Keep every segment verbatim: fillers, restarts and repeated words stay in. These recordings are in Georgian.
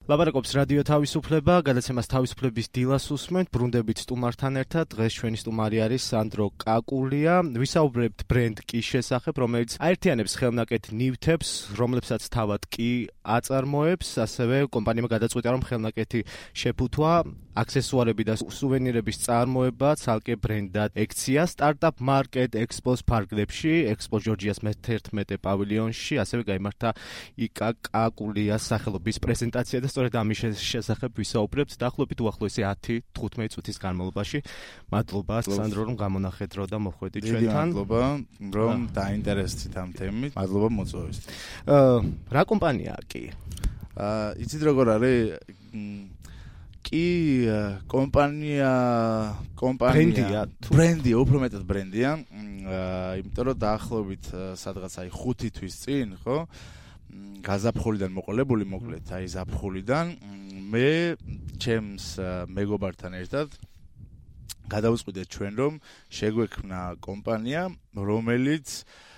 ლაპარაკობს რადიო თავისუფლება, გადაცემას თავისუფლების დილას უსმენთ, ბრუნდებით სტუმართან ერთად. დღეს ჩვენი სტუმარი არის სანდრო კაკულია. ვისაუბრებთ ბრენდ კის შესახებ, რომელიც აერთიანებს ხელნაკეთ ნივთებს, რომლებსაც თავად კი აწარმოებს, ასევე კომპანიამ გადაწყვიტა, რომ ხელნაკეთი შეფუთვა, აქსესუარები და სუვენირების წარმოება ცალკე ბრენდად ექცია სტარტაპ მარკეტ ექსპოს ფარგლებში, ექსპო ჯორჯიას მეთერთმეტე პავილიონში, ასევე გაიმართა იკა კაკულიას სახელობის პრეზენტაცია და სწორედ ამის შესახებ ვისაუბრებთ დაახლოებით უახლოესი ათი თხუთმეტი წუთის განმავლობაში. მადლობა სანდრო, რომ გამონახეთ დრო და მოხვედით ჩვენთან. მადლობა, რომ დაინტერესდით ამ თემით. მადლობა მოწვევისთვის. აა რა კომპანიაა კი? აა იცით როგორ არის? კი კომპანია კომპანია ბრენდია, უფრო მეტად ბრენდია. აა იმიტომ რომ დაახლოებით სადღაც აი ხუთი თვის წინ, ხო? გაზაფხულიდან მოყოლებული მოკლედ, აი ზაფხულიდან მე ჩემს მეგობართან ერთად გადავწყვიტეთ ჩვენ რომ შეგვექმნა კომპანია, რომელიც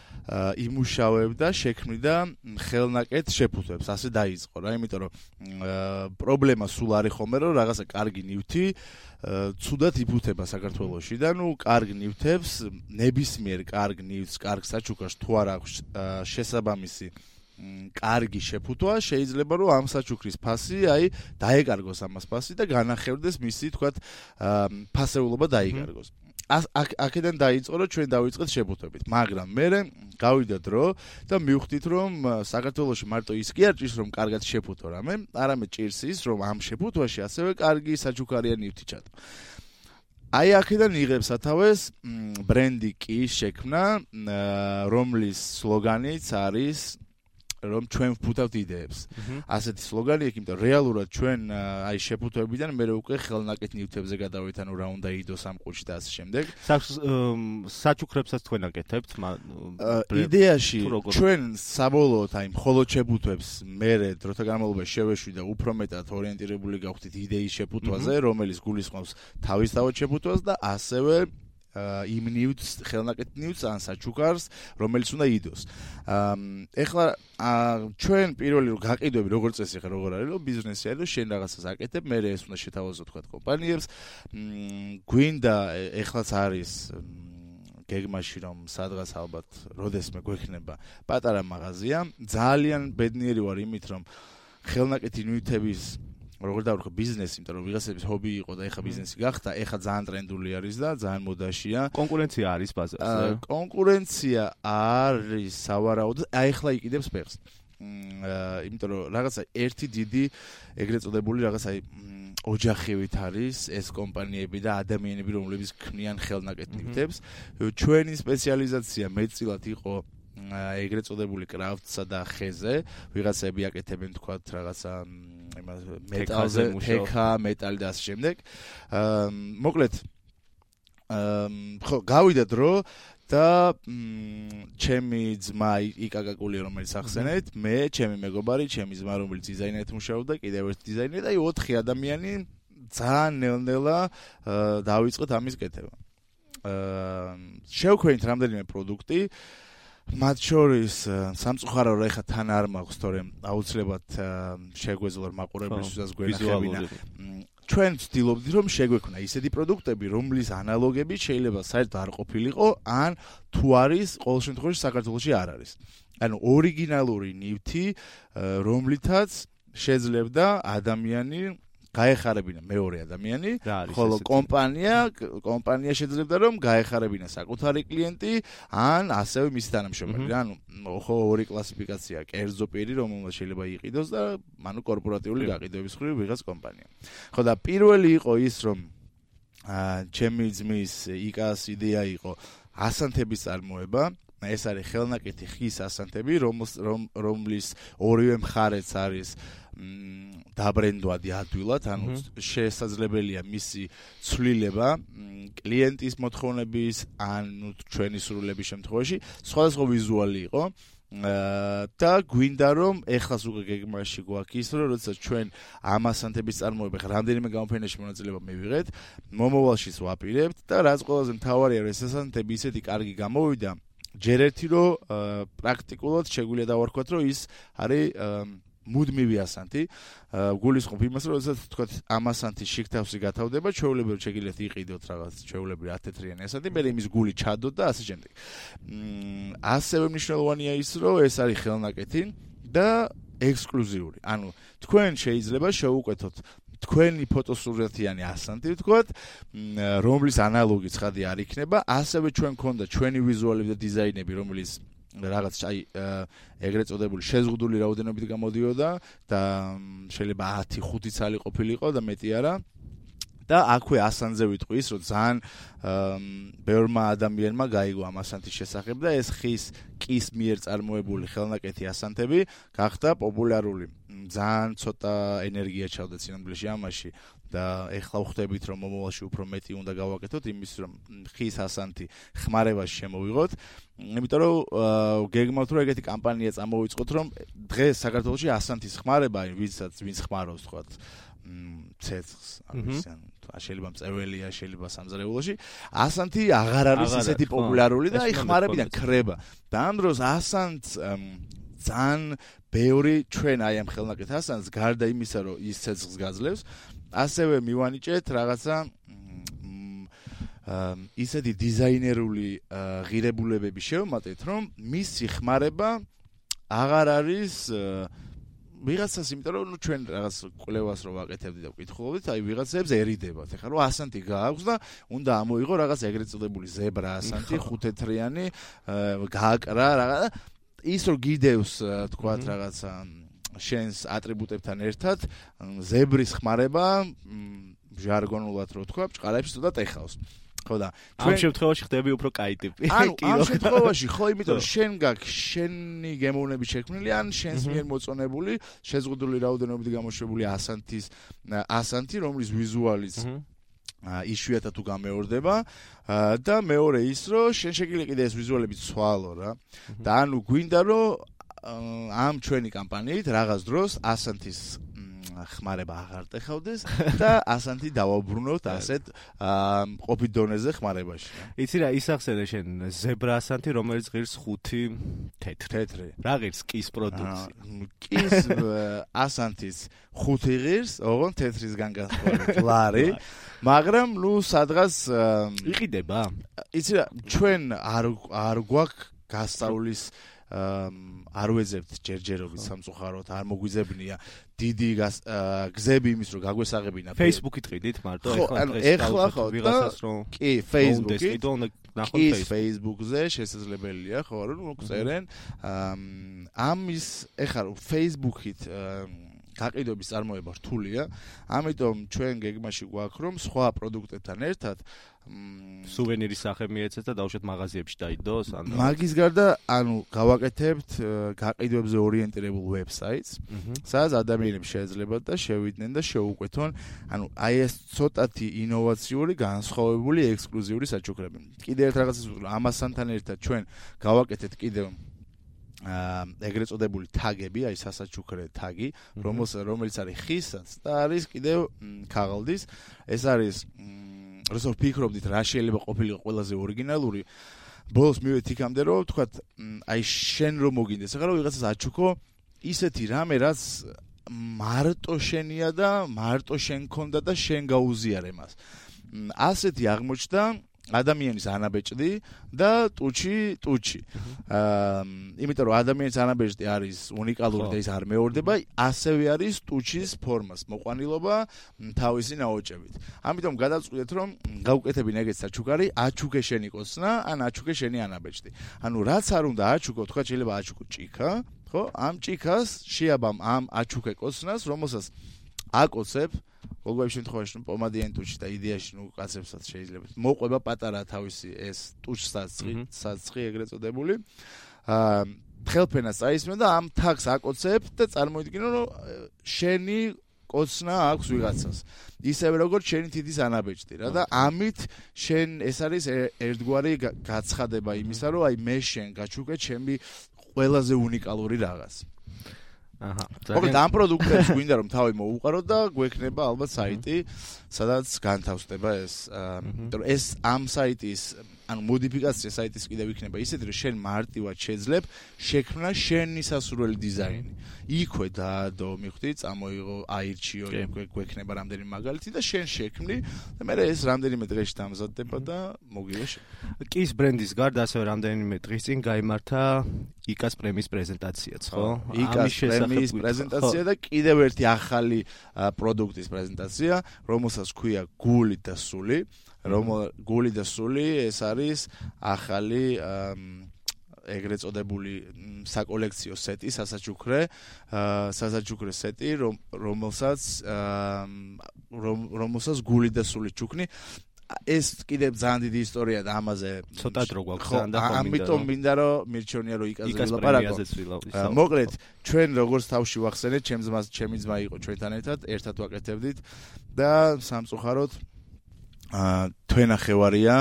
იმუშავებდა, შექმნიდა ხელნაკეთ შეფუთვებს, ასე დაიწყო რა, იმიტომ რომ პრობლემა სულ არის ხოლმე რომ რაღაცა კარგი ნივთი ცუდად იფუთება საქართველოში და ნუ კარგ ნივთებს, ნებისმიერ კარგ ნივთს, კარგ საჩუქარს თუ არ აქვს შესაბამისი კარგი შეფუთვა, შეიძლება რომ ამ საჩუქრის ფასი, აი, დაეკარგოს ამას ფასი და განახევდეს მისი, თქვათ, ფასეულობა დაიკარგოს. აქედან დაიწყო, რომ ჩვენ დავიწყეთ შეფუთვებით, მაგრამ მე გავიდა დრო და მივხვდით, რომ საქართველოში მარტო ის კი არ ჭირს, რომ კარგად შეფუთო რამე, არამედ ჭირს ის, რომ ამ შეფუთვაში ასევე კარგი საჩუქარია ნივთი ჩადო. აი აქედან იღებს სათავეს ბრენდი კის შექმნა, რომლის სლოგანიც არის რომ ჩვენ ვფუთავთ იდეებს. ასეთი სლოგანი აქვს, იმიტომ რეალურად ჩვენ აი შეფუთვებიდან მე უკვე ხელნაკეთ ნივთებზე გადავით, ანუ რა უნდა იდოს ამ ყუთში და ასე შემდეგ. საჩუქრებსაც თქვენ აკეთებთ? იდეაში ჩვენ საბოლოოდ აი მხოლოდ შეფუთვებს მე დროთა განმავლობაში შევეშვი და უფრო მეტად ორიენტირებული გავხდით იდეის შეფუთვაზე, რომელიც გულისხმობს თავისთავად შეფუთვას და ასევე იმ ნივთს, ხელნაკეთ ნივთს ან საჩუქარს, რომელიც უნდა იდოს. ეხლა ჩვენ პირველი რომ გაყიდვები როგორც წესი ხარ როგორ არის, რომ ბიზნესი არის, რომ შენ რაღაცას აკეთებ, მე ეს უნდა შეთავაზო თქვა კომპანიებს. გვინდა ეხლაც არის გეგმაში რომ სადღაც ალბათ როდესმე გვექნება პატარა მაღაზია. ძალიან ბედნიერი ვარ იმით, რომ ხელნაკეთი ნივთების როგორ დავუხო ბიზნესი, იმიტომ რომ ვიღაცების ჰობი იყო და ეხა ბიზნესი გახდა, ეხა ძალიან ტრენდული არის და ძალიან მოდაშია. კონკურენცია არის ბაზარზე. კონკურენცია არის სავარაუდოდ, აი ეხლა იყიდებს ფეხს. იმიტომ რომ რაღაცა ერთი დიდი ეგრეთ წოდებული რაღაცა ოჯახივით არის ეს კომპანიები და ადამიანები, რომლებიც ქმნიან ხელნაკეთ ნივთებს. ჩვენი სპეციალიზაცია მეტწილად იყო ეგრეთ წოდებული კრაფტსა და ხეზე, ვიღაცები აკეთებენ თქვათ რაღაცა იმას მეტალზე, თექა, მეტალი და ასე შემდეგ. მოკლედ ხო, გავიდა დრო და ჩემი ძმა იკა კაკულია, რომელიც ახსენეთ, მე, ჩემი მეგობარი, ჩემი ძმა, რომელიც დიზაინერით მუშაობდა, კიდევ ერთი დიზაინერი და ოთხი ადამიანი ძალიან ნელ-ნელა დავიწყეთ ამის კეთება. შევქმნით რამდენიმე პროდუქტი, მათ შორის სამწუხარო რა ეხა თან არ მაქვს, თორემ აუცილებლად შეგვეძლო მაყურებლისთვისაც გვენახებინა. ჩვენ ვცდილობდით რომ შეგვექმნა ისეთი პროდუქტები, რომლის ანალოგები შეიძლება საერთოდ არ ყოფილიყო, ან თუ არის, ყოველ შემთხვევაში საქართველოში არ არის. ანუ ორიგინალური ნივთი, რომლითაც შეძლებდა ადამიანი გაეხარებინა მეორე ადამიანი, ხოლო კომპანია, კომპანია შეძლებდა რომ გაეხარებინა საკუთარი კლიენტი, ან ასევე მისი თანამშრომელი. ანუ ხო ორი კლასიფიკაცია, კერძო პირი, რომელმაც შეიძლება იყიდოს და ანუ კორპორატიული გაყიდვების მხრივ ვიღაც კომპანია. ხო და პირველი იყო ის, რომ ჩემი ძმის იკას იდეა იყო ასანთების წარმოება. ეს არის ხელნაკეთი ხის ასანთები, რომლის ორივე მხარეც არის დაბრენდვადი ადვილად, ანუ შესაძლებელია მისი ცვლილება კლიენტის მოთხოვნების, ანუ ჩვენი სრულების შემთხვევაში, სხვადასხვა ვიზუალი იყო. და გვინდა რომ ეხლას უკვე გეგმაში გვაქვს ის, რომ როდესაც ჩვენ ამ ასანთების წარმოება რამდენიმე გამოფენაში მონაწილეობა მივიღეთ, მომავალშიც ვაპირებთ და რაც ყველაზე მთავარია, რომ ეს ასანთები ისეთი კარგი გამოვიდა, ჯერ ერთი რომ პრაქტიკულად შეგვიძლია დავარქვათ, რომ ის არის მუდმივი ასანთი. გულისხმობ იმას, რომ როდესაც თქვა ამ ასანთის შიგთავსი გათავდება, ჩვეულებრივ შეგიძლიათ იყიდოთ რაღაც ჩვეულებრივ ათეთრიანი ასანთი, მე იმის გული ჩადოთ და ასე შემდეგ. ასევე მნიშვნელოვანია ის, რომ ეს არის ხელნაკეთი და ექსკლუზიური. ანუ თქვენ შეიძლება შეუკვეთოთ თქვენი ფოტოსურათიანი ასანთი, ვთქვათ, რომლის ანალოგი ცხადი არ იქნება, ასევე ჩვენ გქონდა ჩვენი ვიზუალები და დიზაინები, რომლის რაღაც აი ეგრეთ წოდებული შეზღუდული რაოდენობით გამოდიოდა და შეიძლება ათი ხუთი ცალი ყოფილიყო და მეტი არა. და აქვე ასანზე ვიტყვის, რომ ძალიან ბევრმა ადამიანმა გაიგო ამ ასანთის შესახებ და ეს ხის კის მიერ წარმოებული ხელნაკეთი ასანთები გახდა პოპულარული. ძალიან ცოტა ენერგია ჩავდა სინამდვილეში ამაში და ეხლა ვხვდებით, რომ მომავალში უფრო მეტი უნდა გავაკეთოთ იმის, რომ ხის ასანთი ხმარებაში შემოვიღოთ. იმიტომ რომ გეგმავთ, რომ ეგეთი კამპანია წამოვიწყოთ, რომ დღეს საქართველოში ასანთის ხმარება, ვინცაც ვინც ხმარობს, თქვა ცეცხლს, ანუ შეიძლება მწეველია, შეიძლება სამზარეულოში, ასანთი აღარ არის ისეთი პოპულარული და აი ხმარებიდან ქრება. და ამ დროს ასანთს ძალიან ბევრი ჩვენ აი ამ ხელნაკეთ ასანთს გარდა იმისა, რომ ის ცეცხლს გაძლევს, ასევე მივანიჭეთ რაღაცა ისეთი დიზაინერული ღირებულებები შევმატეთ, რომ მისი ხმარება აღარ არის ვიღაცას, იმიტომ რომ ნუ ჩვენ რაღაც კვლევას რო ვაკეთებდით და ვკითხულობდით, აი ვიღაცებს ერიდებათ. ეხლა რომ ასანთი გააქვს და უნდა ამოიღო რაღაც ეგრეთ წოდებული ზებრა ასანთი, ხუთეთრიანი, გააკრა რაღაც ის რო გიდევს, თქვათ რაღაცა შენს ატრიბუტებთან ერთად, ზებრის ხმარება, ჟარგონულად რო თქვა, ბჭყალებში ცოტა ტეხავს. ხო და ამ შემთხვევაში ხდები უფრო კაი ტიპი. ანუ ამ შემთხვევაში ხო, იმიტომ რომ შენ გაქვს შენი გემოვნები შექმნილი, ან შენს მიერ მოწონებული, შეზღუდული რაოდენობით გამოშვებული ასანთის ასანთი, რომლის ვიზუალიც იშვიათად თუ გამეორდება და მეორე ის, რომ შენ შეგიძლია კიდე ეს ვიზუალები ცვალო რა. და ანუ გვინდა რომ ამ ჩვენი კამპანიით რაღაც დროს ასანთის ხმარება აღარ ტეხავდეს და ასანთი დავაბრუნოთ ასეთ ყოფით დონეზე ხმარებაში. იცი რა, ისახსენე შენ ზებრა ასანთი, რომელიც ღირს ხუთი თეთრი. თეთრი. რა ღირს კის პროდუქცია? კის ასანთის ხუთი ღირს, ოღონდ თეთრისგან განსხვავებით ლარი, მაგრამ ნუ სადღაც იყიდება. იცი რა, ჩვენ არ არ გვაქვს გასწავლის არ ვეძებთ ჯერჯერობით სამწუხაროდ, არ მოგვიძებნია დიდი გზები იმის, რომ გაგვესაღებინა. Facebook-ით ყიდით მარტო, ეხლა ეხლა ხო, ვიღაცას რომ კი, Facebook-ით. კი, Facebook-ზე შესაძლებელია, ხო, რომ მოგწერენ. ამის ეხლა რომ Facebook-ით გაყიდვების წარმოება რთულია, ამიტომ ჩვენ გეგმაში გვაქვს, რომ სხვა პროდუქტებთან ერთად სუვენირის სახე მიეცეთ და დავუშვათ მაღაზიებში დაიდოს, ანუ მაგის გარდა, ანუ გავაკეთებთ გაყიდვებზე ორიენტირებულ ვებსაიტს, სადაც ადამიანები შეეძლებათ და შევიდნენ და შეუკვეთონ, ანუ აი ეს ცოტათი ინოვაციური, განსხვავებული, ექსკლუზიური საჩუქრები. კიდევ ერთ რაღაცას ვთქვი, ამასთან ერთად ჩვენ გავაკეთეთ კიდევ ეგრეთ წოდებული თაგები, აი სასაჩუქრე თაგი, რომელიც არის ხისაც და არის კიდევ ქაღალდის. ეს არის როცა ვფიქრობდით რა შეიძლება ყოფილიყო ყველაზე ორიგინალური, ბოლოს მივედი იქამდე, რომ ვთქვათ, აი შენ რომ მოგინდეს, ახლა რომ ვიღაცას აჩუქო ისეთი რამე, რაც მარტო შენია და მარტო შენ გქონდა და შენ გაუზიარე მას. ასეთი აღმოჩნდა ადამიანის ანაბეჭდი და ტუჩი ტუჩი. აა იმიტომ რომ ადამიანის ანაბეჭდი არის უნიკალური და ის არ მეორდება, ასევე არის ტუჩის ფორმას მოყვანილობა თავისი ნაოჭებით. ამიტომ გადავწყვიტეთ რომ გავუკეთებინ ეგეთ საჩუქარი, აჩუქე შენი კოცნა, ან აჩუქე შენი ანაბეჭდი. ანუ რაც არ უნდა აჩუქო, თქვა შეიძლება აჩუქო ჭიქა, ხო? ამ ჭიქას შეაბამ ამ აჩუქე კოცნას, რომელსაც აკოცებ ყოველ შემთხვევაში ნუ პომადიანი ტუჩი და იდეაში ნუ კაცებსაც შეიძლება მოყვება პატარა თავისი ეს ტუჩსაცი, საცხი ეგრეთ წოდებული. აა ხელფენას წაისმენ და ამ თაგს აკოცებ და წარმოიდგინო რომ შენი კოცნა აქვს ვიღაცას. ისევე როგორც შენი თითის ანაბეჭდი რა და ამით შენ ეს არის ერთგვარი გაცხადება იმისა რომ აი მე შენ გაჩუქე ჩემი ყველაზე უნიკალური რაღაც. აჰა. მოკლედ ამ პროდუქტებს გვინდა რომ თავი მოუყაროთ და გვექნება ალბათ საიტი, სადაც განთავსდება ეს. იმიტომ რომ ეს ამ საიტის ანუ მოდიფიკაცია საიტის კიდევ იქნება ისეთი, რომ შენ მარტივად შეძლებ შექმნა შენი სასურველი დიზაინი. იქვე დაადო, მივხვდი, წამოიღო, აირჩიო, გვექნება რამდენიმე მაგალითი და შენ შექმნი და მე ეს რამდენიმე დღეში დამზადდება და მოგივა შენ. კის ბრენდის გარდა ასევე რამდენიმე დღის წინ გაიმართა იკას პრემიის პრეზენტაციაც, ხო? იკას პრემიის პრეზენტაცია და კიდევ ერთი ახალი პროდუქტის პრეზენტაცია, რომელსაც ქვია გული და სული. რომ გული და სული ეს არის ახალი ეგრეთ წოდებული საკოლექციო სეტი, სასაჩუქრე, სასაჩუქრე სეტი, რომელსაც რომელსაც გული და სული ჩუქნი. ეს კიდევ ძალიან დიდი ისტორია და ამაზე ცოტა დრო გვაქვს ძალიან და ამიტომ მინდა რომ მირჩევნია რომ იკაზე ვილაპარაკო. მოკლედ ჩვენ როგორც თავში ვახსენეთ, ჩემს ძმას, ჩემი ძმა იყო ჩვენთან ერთად, ერთად ვაკეთებდით და სამწუხაროდ აა თვენახევარია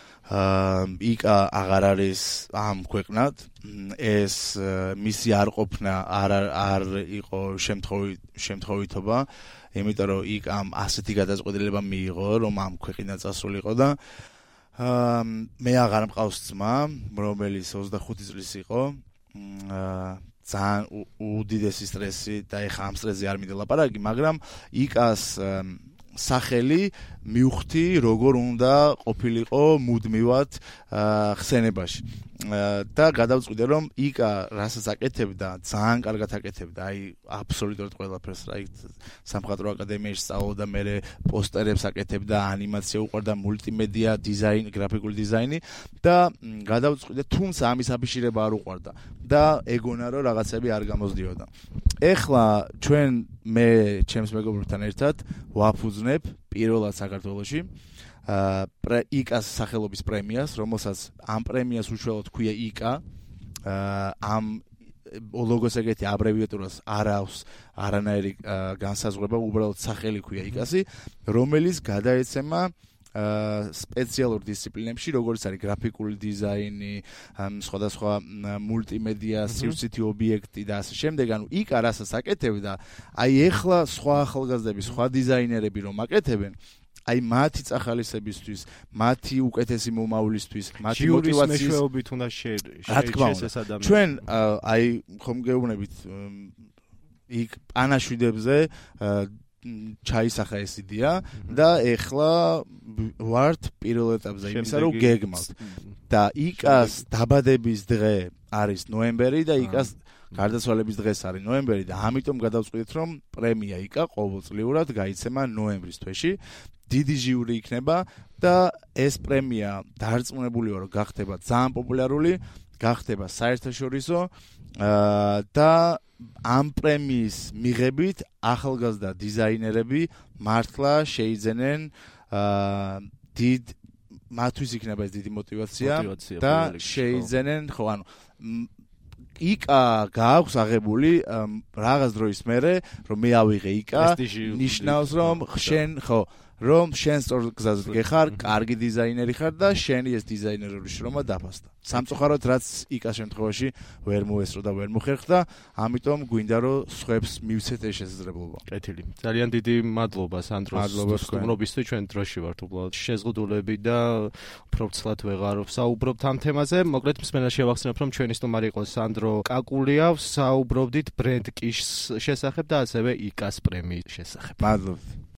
იკა აღარ არის ამ ქვეყნად. ეს მისი არ ყოფნა არ არ იყო შემთხვევით შემთხვევითობა, იმიტომ რომ იკამ ასეთი გადაწყვეტილება მიიღო, რომ ამ ქვეყნიდან წასულიყო და აა მე აღარ მყავს ძმა, რომელიც ოცდახუთი წლის იყო. აა ძალიან უდიდესი სტრესი და ეხა ამ სტრესზე არ მინდა ლაპარაკი, მაგრამ იკას სახელი მივხვდი როგორ უნდა ყოფილიყო მუდმივად ხსენებაში და გადავწყვიტე რომ იკა რასაც აკეთებდა ძალიან კარგად აკეთებდა, აი აბსოლუტურად ყველაფერს, აი სამხატვრო აკადემიაში სწავლობდა, მე პოსტერებს აკეთებდა, ანიმაცია უყვარდა, მულტიმედია, დიზაინი, გრაფიკული დიზაინი და გადავწყვიტე, თუმცა ამის აფიშირება არ უყვარდა და ეგონა რომ რაღაცები არ გამოსდიოდა. ეხლა ჩვენ მე ჩემს მეგობრებთან ერთად ვაფუძნებ პირველად საქართველოში აა იკას სახელობის პრემიას, რომელსაც ამ პრემიას უშუალოდ ქვია იკა. აა ამ ლოგოს ეგეთი აბრევიატურას არ აქვს არანაირი განსაზღვრება, უბრალოდ სახელი ქვია იკასი, რომელიც გადაეცემა სპეციალურ დისციპლინებში, როგორც არის გრაფიკული დიზაინი, სხვადასხვა მულტიმედია, სივრცითი ობიექტი და ასე შემდეგ. ანუ იკა რასაც აკეთებდა, აი ეხლა სხვა ახალგაზრდები, სხვა დიზაინერები რომ აკეთებენ, აი მათი წახალისებისთვის, მათი უკეთესი მომავლისთვის, მათი მოტივაციის მეშვეობით უნდა შეიჭრეს ეს ადამიანი. ჩვენ აი ხომ გეუბნებით იქ პანაშვიდებზე ჩაისახა ეს იდეა და ეხლა ვართ პირველ ეტაპზე იმისა, რომ გეგმავთ. და იკას დაბადების დღე არის ნოემბერი და იკას გარდაცვალების დღეს არის ნოემბერი და ამიტომ გადავწყვიტეთ, რომ პრემია იკა ყოველწლიურად გაიცემა ნოემბრის თვეში. დიდი ჟიური იქნება და ეს პრემია დარწმუნებული ვარ, რომ გახდება ძალიან პოპულარული, გახდება საერთაშორისო და ამ პრემიის მიღებით ახალგაზრდა დიზაინერები მართლა შეიძენენ დიდ მათთვის იქნება ეს დიდი მოტივაცია და შეიძენენ, ხო, ანუ იკა გააქვს აღებული რაღაც დროის მერე, რომ მე ავიღე იკა, ნიშნავს რომ შენ, ხო, რომ შენ სწორ გზაზე გეხარ, კარგი დიზაინერი ხარ და შენი ეს დიზაინერული შრომა დაფასდა. სამწუხაროდ რაც იკას შემთხვევაში ვერ მოესწრო და ვერ მოხერხდა, ამიტომ გვინდა რომ სხვებს მივცეთ ეს შესაძლებლობა. კეთილი. ძალიან დიდი მადლობა სანდროს სტუმრობისთვის, ჩვენ დროში ვართ უბრალოდ შეზღუდულები და უფრო ცლად ვეღარ საუბრობთ ამ თემაზე. მოკლედ მსმენელს შევახსენებ, რომ ჩვენი სტუმარი იყო სანდრო კაკულია, საუბრობდით ბრენდ კიშს შესახებ და ასევე იკას პრემიის შესახებ. მადლობთ.